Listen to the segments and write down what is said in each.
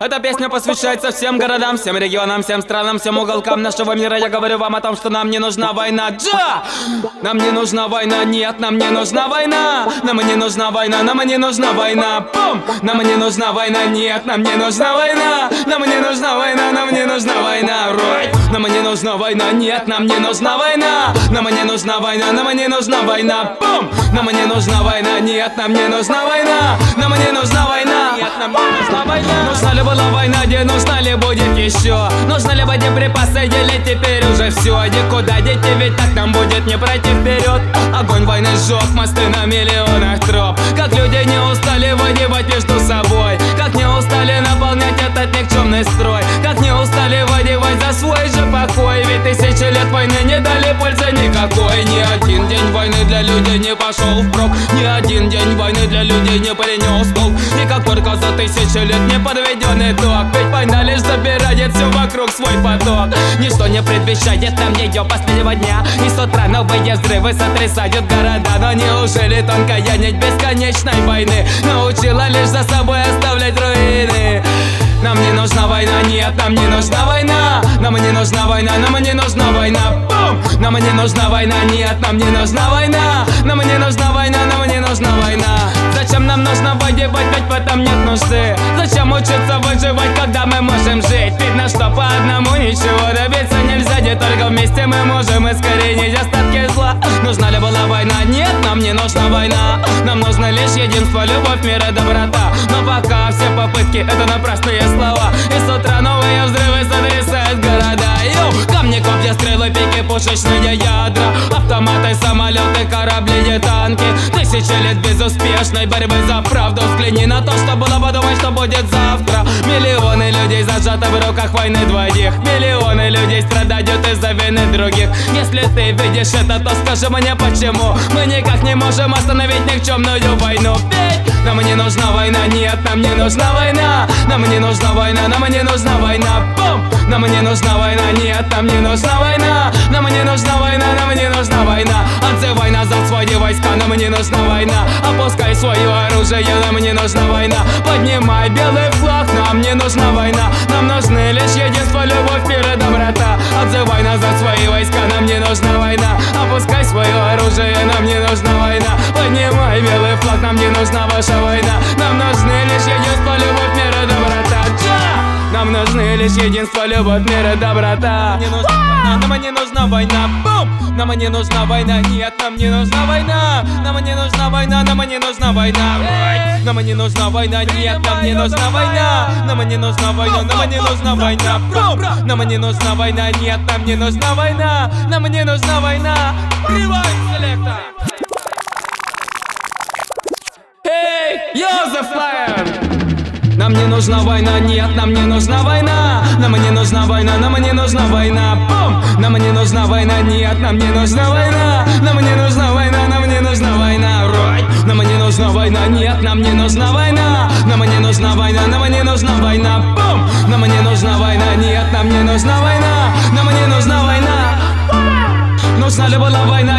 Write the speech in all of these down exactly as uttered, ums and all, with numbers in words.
Эта песня посвящается всем городам, всем регионам, всем странам, всем уголкам нашего мира. Я говорю вам о том, что нам не нужна война. Джа! Нам не нужна война, нет, нам не нужна война. Нам не нужна война, нам не нужна война. Бум! Нам не нужна война, нет, нам не нужна война. Нам не нужна война, нам не нужна война. Right! Нам не нужна война, нет, нам не нужна война. Нам не нужна война, нам не нужна война. Бум! Нам не нужна война, нет, нам не нужна война. Нам не нужна война, нет, нам не нужна война. Нужна ли была война, где нужна ли будет еще? Нужно ли боеприпасы, или теперь уже все? Никуда дети, ведь так нам будет не пройти вперед. Огонь войны сжег мосты на миллионах троп. Как люди не устали воевать между собой, как не устали наполнять этот никчемный строй, как не устали воевать за свой же покой. Ведь тысячи лет войны не дали пользы никакой. Ни один день войны для людей не пошел впрок. Ни один день войны для людей не принес толк. И как только за тысячи лет не подведен итог, ведь война лишь забирает все вокруг свой поток. Ничто не предвещает нам ее последнего дня, и с утра новые взрывы сотрясают города. Но неужели тонкая нить бесконечной войны научила лишь за собой оставлять руины? Нам не нужна война, нет, нам не нужна война. Нам не нужна война, нам не нужна война. Бум! Нам не нужна война, нет, нам не нужна война. Нам не нужна война, нам не нужна война. Зачем нам нужно воевать, ведь в этом нет нужды? Зачем учиться выживать, когда мы можем жить? Видно, что по одному ничего добиться нельзя, где только вместе мы можем искоренить остатки зла. Нужна ли была война? Нет, нам не нужна война. Нам нужно лишь единство, любовь, мир и доброта. Но пока все попытки — это напрасные слова. И с утра новые взрывы сотрясают города. Йоу! Камни, копья, стрелы, пики, пушечные ядра, автоматы, самолеты, корабли и танки. Тысячи лет безуспешной борьбы за правду. Взгляни на то, что было, подумай, что будет завтра. Миллионы людей зажаты в руках войны двоих. Миллионы людей страдают из-за вины других. Если ты видишь это, то скажи мне, почему мы никак не можем остановить никчемную войну? Ведь нам не нужна война, нет, нам не нужна война. Нам не нужна война, нам не нужна война. Бум! Нам не нужна война, нет, нам не нужна война. Нам не нужна война, нам не нужна война. Отзывай назад свои войска, нам не нужна война. Опускай свое оружие, нам не нужна война. Поднимай белый флаг, нам не нужна война. Нам нужны лишь единство, любовь, мир и доброта. Отзывай назад свои войска, нам не нужна война. Опускай свое оружие, нам не нужна война. Поднимай белый флаг, нам не нужна ваша война. Нам нужны лишь единство, любовь, мир и доброта. Нам нужны лишь единство, любовь, мир и доброта. Нам не нужна война, бум! Нам не нужна война, нет, нам не нужна война. Нам не нужна война, нам не нужна война. Нам не нужна война, нет, нам не нужна война. Нам не нужна война, нам не нужна война. Бум! Нам не нужна война, нет, нам не нужна война. Нам не нужна война. Rewind selector. Hey, Joseph Lion! Нам не нужна война, нет, нам не нужна война. Нам не нужна война, нам не нужна война. Бум! Нам не нужна война, нет, нам не нужна война. Нам не нужна война, нам не нужна война. Right! Нам не нужна война, нет, нам не нужна война. Нам не нужна война, нам не нужна война. Бум! Нам не нужна война, нет, нам не нужна война. Нам не нужна война. Нужна ли была война?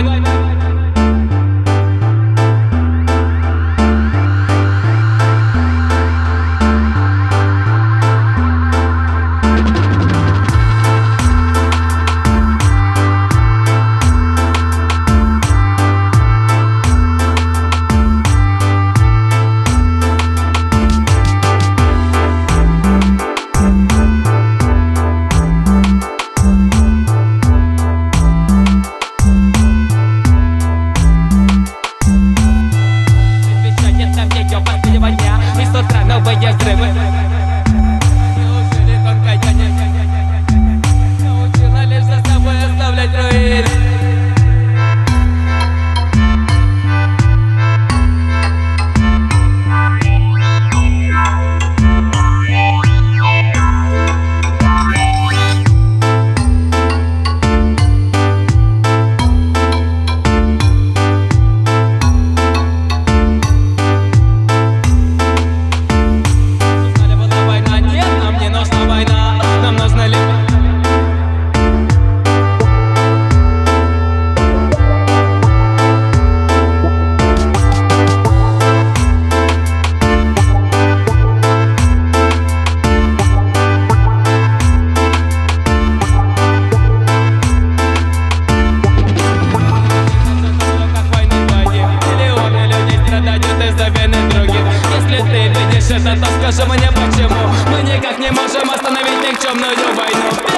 Если ты видишь это, то скажи мне почему мы никак не можем остановить никчемную войну.